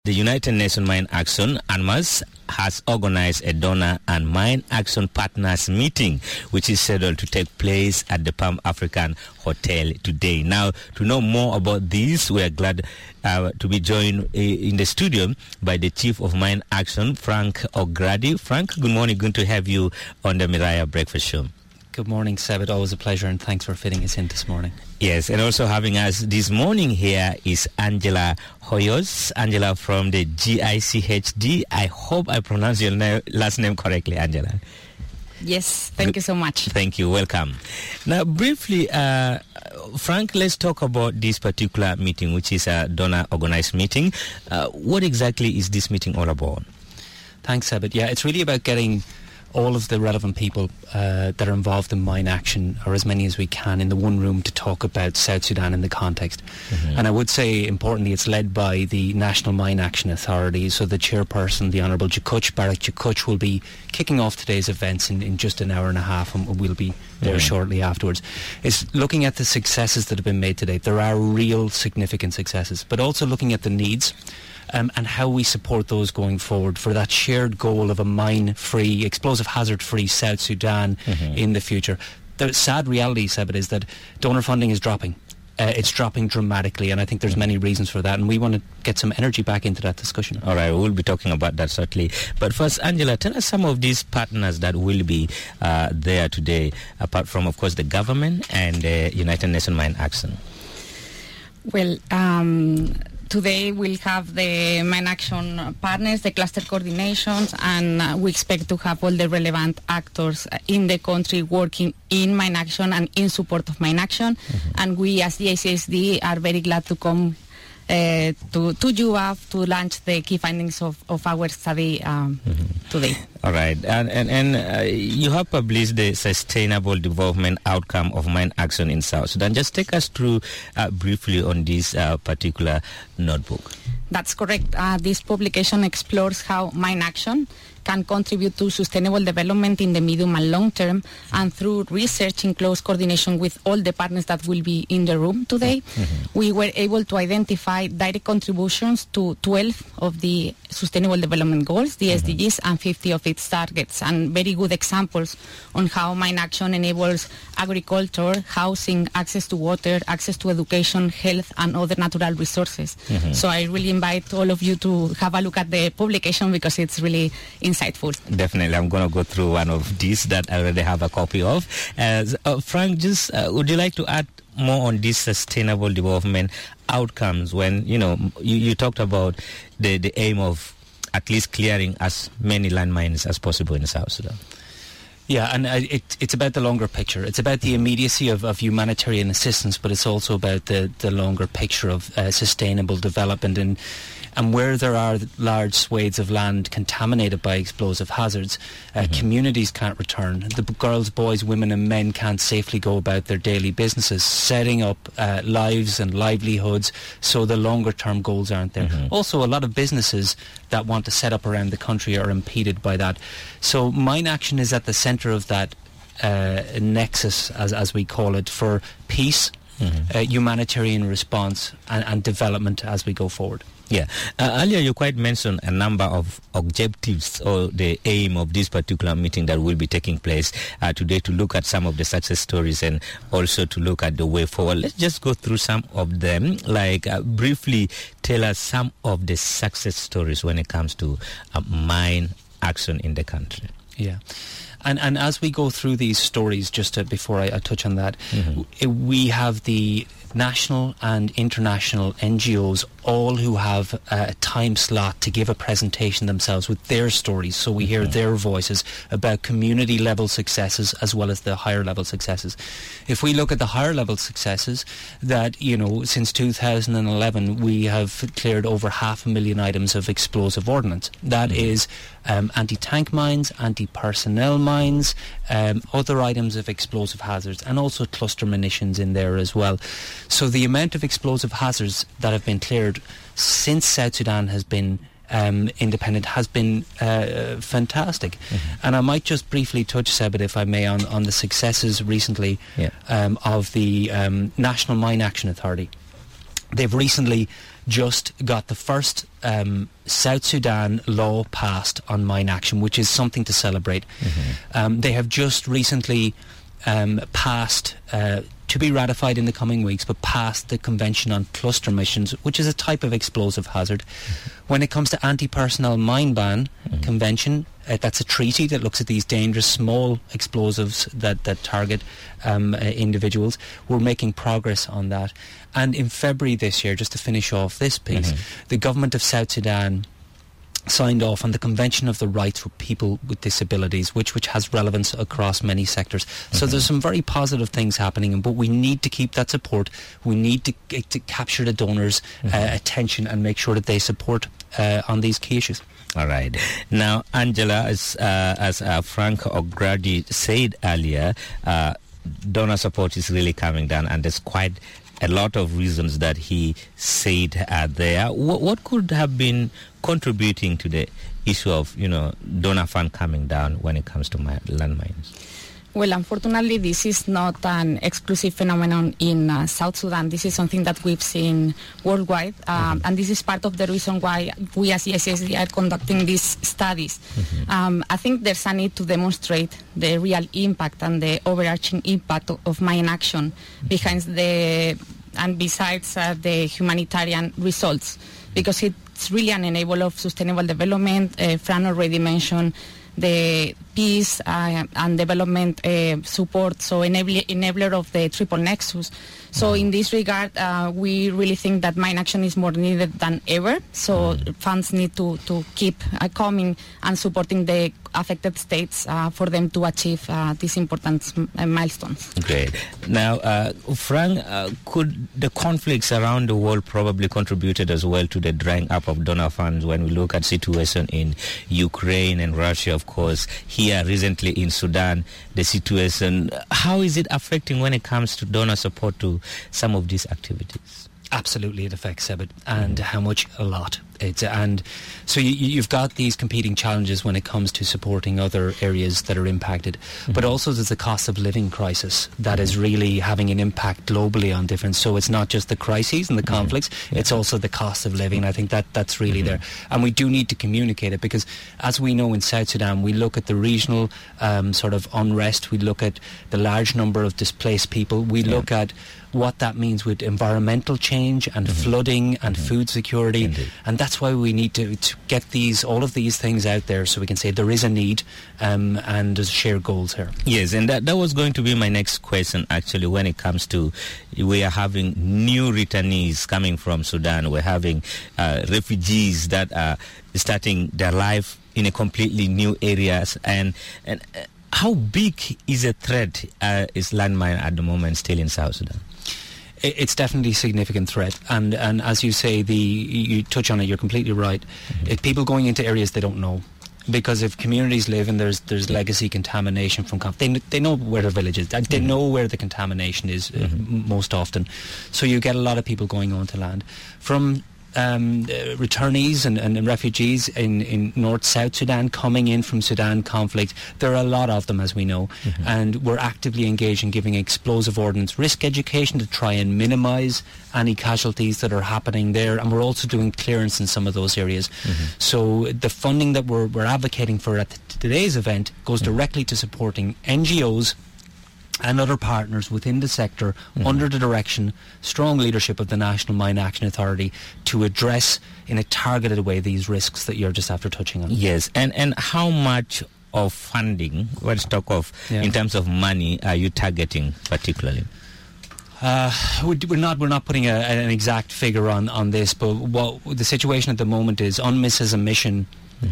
The United Nations Mine Action, UNMAS, has organized a donor and mine action partners meeting, which is scheduled to take place at the Palm African Hotel today. Now, to know more about this, we are glad to be joined in the studio by the Chief of Mine Action, Frank O'Grady. Frank, good morning. Good to have you on the Miraya Breakfast Show. Good morning, Seb. It's always a pleasure, and thanks for fitting us in this morning. Yes, and also having us this morning here is Angela Hoyos. Angela from the GICHD. I hope I pronounced your last name correctly, Angela. Yes, thank you so much. Thank you, welcome. Now, briefly, Frank, let's talk about this particular meeting, which is a donor-organized meeting. What exactly is this meeting all about? Thanks, Seb. Yeah, it's really about getting all of the relevant people that are involved in mine action, or as many as we can, in the one room to talk about South Sudan in the context. Mm-hmm. And I would say, importantly, it's led by the National Mine Action Authority. So the chairperson, the Honourable Jakuch, Barak Jakuch, will be kicking off today's events in just an hour and a half, and we'll be there shortly afterwards. It's looking at the successes that have been made to date. There are real significant successes, but also looking at the needs and how we support those going forward for that shared goal of a mine-free, explosive hazard-free South Sudan in the future. The sad reality, Seb, is that donor funding is dropping. It's dropping dramatically, and I think there's many reasons for that, and we want to get some energy back into that discussion. All right, we'll be talking about that certainly. But first, Angela, tell us some of these partners that will be there today, apart from, of course, the government and the United Nations Mine Action. Well, today we'll have the mine action partners, the cluster coordinations, and we expect to have all the relevant actors in the country working in mine action and in support of mine action. And we as the ACSD are very glad to come to UAF to launch the key findings of our study today. All right, and you have published the Sustainable Development Outcome of Mine Action in South Sudan. Just take us through briefly on this particular notebook. That's correct. This publication explores how mine action can contribute to sustainable development in the medium and long term, and through research in close coordination with all the partners that will be in the room today, we were able to identify direct contributions to 12 of the Sustainable Development Goals, the SDGs, and 50 of its targets, and very good examples on how mine action enables agriculture, housing, access to water, access to education, health, and other natural resources. So I really invite all of you to have a look at the publication because it's really insightful. Definitely. I'm going to go through one of these that I already have a copy of. Frank, just would you like to add more on these sustainable development outcomes when, you talked about the aim of at least clearing as many landmines as possible in South Sudan? Yeah, and it's about the longer picture. It's about the immediacy of humanitarian assistance, but it's also about the longer picture of sustainable development and where there are large swathes of land contaminated by explosive hazards, communities can't return. The girls, boys, women and men can't safely go about their daily businesses, setting up lives and livelihoods so the longer term goals aren't there. Also, a lot of businesses that want to set up around the country are impeded by that. So mine action is at the centre of that nexus, as we call it, for peace, humanitarian response and development as we go forward. Yeah. Earlier you quite mentioned a number of objectives or the aim of this particular meeting that will be taking place today, to look at some of the success stories and also to look at the way forward. Let's just go through some of them. Briefly tell us some of the success stories when it comes to mine action in the country. Yeah. And as we go through these stories, just before I touch on that, we have the national and international NGOs, all who have a time slot to give a presentation themselves with their stories, so we hear their voices about community level successes as well as the higher level successes. If we look at the higher level successes, that since 2011 we have cleared over 500,000 items of explosive ordnance. That is anti-tank mines, anti-personnel mines, other items of explosive hazards, and also cluster munitions in there as well. So the amount of explosive hazards that have been cleared since South Sudan has been independent has been fantastic. And I might just briefly touch, Seb, if I may, on the successes recently of the National Mine Action Authority. They've recently just got the first South Sudan law passed on mine action, which is something to celebrate. They have just recently passed, to be ratified in the coming weeks, but passed the Convention on Cluster Munitions, which is a type of explosive hazard. When it comes to anti-personnel mine ban convention, that's a treaty that looks at these dangerous small explosives that target individuals. We're making progress on that. And in February this year, just to finish off this piece, the government of South Sudan signed off on the Convention of the Rights for People with Disabilities, which has relevance across many sectors. So there's some very positive things happening, but we need to keep that support. We need to capture the donors' attention and make sure that they support on these key issues. All right. Now, Angela, as Frank O'Grady said earlier, donor support is really coming down, and there's quite a lot of reasons that he said are there. What could have been contributing to the issue of, donor fund coming down when it comes to landmines? Well, unfortunately, this is not an exclusive phenomenon in South Sudan. This is something that we've seen worldwide, and this is part of the reason why we as ESSD are conducting these studies. I think there's a need to demonstrate the real impact and the overarching impact of mine action besides the humanitarian results, because it's really an enabler of sustainable development. Fran already mentioned the peace and development support, so enabler of the triple nexus. So in this regard, we really think that mine action is more needed than ever. So funds need to keep coming and supporting the affected states for them to achieve these important milestones. Great. Now, Frank, could the conflicts around the world probably contributed as well to the drying up of donor funds when we look at situation in Ukraine and Russia, of course, here recently in Sudan, the situation, how is it affecting when it comes to donor support to some of these activities? Absolutely, it affects Sebit, and how much? A lot. And so you've got these competing challenges when it comes to supporting other areas that are impacted, but also there's the cost of living crisis that is really having an impact globally on different. So it's not just the crises and the conflicts, it's also the cost of living. I think that's really there, and we do need to communicate it, because as we know in South Sudan, we look at the regional sort of unrest, we look at the large number of displaced people, we look at what that means with environmental change and flooding and food security. Indeed. And that's why we need to get all of these things out there, so we can say there is a need and there's shared goals here. Yes, and that was going to be my next question, actually, when it comes to, we are having new returnees coming from Sudan. We're having refugees that are starting their life in a completely new areas. And how big is a threat is landmine at the moment still in South Sudan? It's definitely a significant threat, and as you say, you touch on it, you're completely right. People going into areas they don't know, because if communities live and there's legacy contamination from they know where their village is, they know where the contamination is most often, so you get a lot of people going onto land. From returnees and refugees in North-South Sudan coming in from Sudan conflict, there are a lot of them, as we know, and we're actively engaged in giving explosive ordnance risk education to try and minimise any casualties that are happening there, and we're also doing clearance in some of those areas. So the funding that we're advocating for at today's event goes directly to supporting NGOs and other partners within the sector under the direction, strong leadership of the National Mine Action Authority to address in a targeted way these risks that you're just after touching on. Yes, and how much of funding, let's talk of, in terms of money, are you targeting particularly? We're not putting an exact figure on this, but what the situation at the moment is, UNMISS as a mission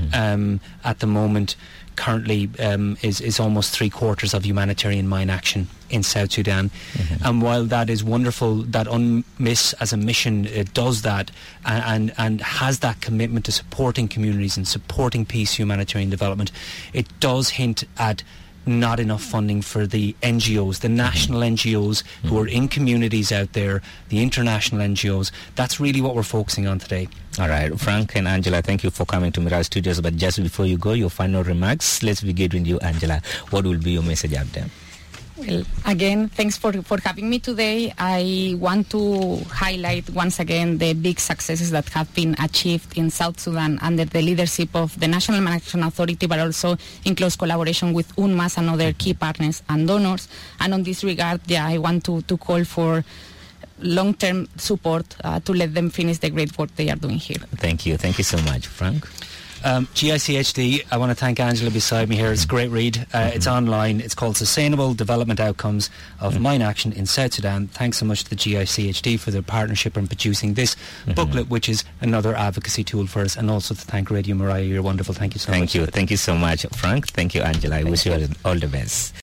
at the moment currently is almost 3/4 of humanitarian mine action in South Sudan. And while that is wonderful that UNMISS as a mission does that and has that commitment to supporting communities and supporting peace, humanitarian development, it does hint at not enough funding for the NGOs, the national NGOs who are in communities out there, the international NGOs. That's really what we're focusing on today. All right, Frank and Angela, thank you for coming to Mirage Studios. But just before you go, your final remarks, let's begin with you, Angela. What will be your message out there? Well, again, thanks for having me today. I want to highlight once again the big successes that have been achieved in South Sudan under the leadership of the National Mine Action Authority, but also in close collaboration with UNMAS and other key partners and donors. And on this regard, I want to call for long-term support to let them finish the great work they are doing here. Thank you. Thank you so much, Frank. GICHD, I want to thank Angela beside me here. It's a great read. It's online. It's called Sustainable Development Outcomes of Mine Action in South Sudan. Thanks so much to the GICHD for their partnership in producing this booklet, which is another advocacy tool for us. And also to thank Radio Mariah. You're wonderful. Thank you so much. Thank you. Thank you so much, Frank. Thank you, Angela. I wish you all the best.